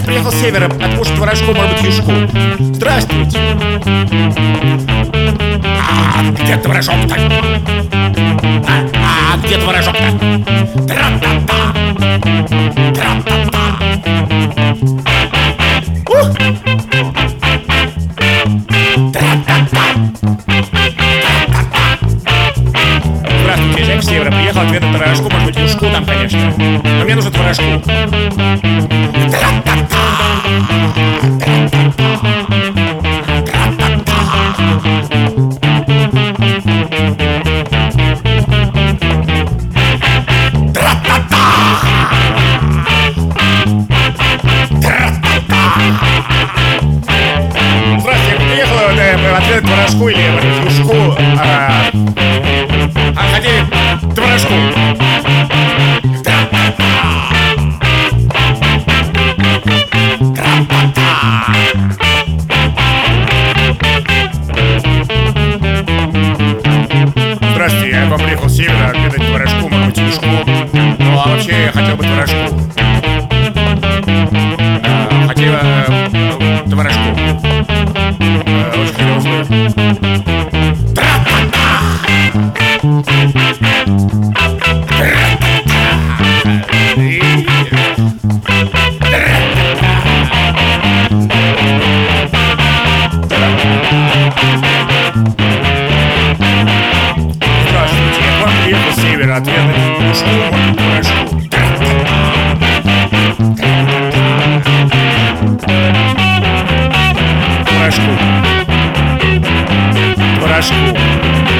приехал с севера откушать творожку, может быть, юшку. Здравствуйте. А где творожок-то? А где творожок-то? Тра-та-та! Тра-та-та! Тра-та-та! Здравствуйте, человек с севера приехал отведать творожку, может быть, юшку там, конечно. Но мне нужно творожку. Тра-та-та! Здравствуйте, я приехал отведать творожку или юшку. Хотели творожку. Здравствуйте, я к вам приехал с севера отведать творожку, может быть, юшку. Ну, а вообще я хотел бы творожку. Хотела творожку. Очень хотелось бы. Здравствуйте, я к вам приехал с севера отведать юшку, может быть, творожку. Творожку.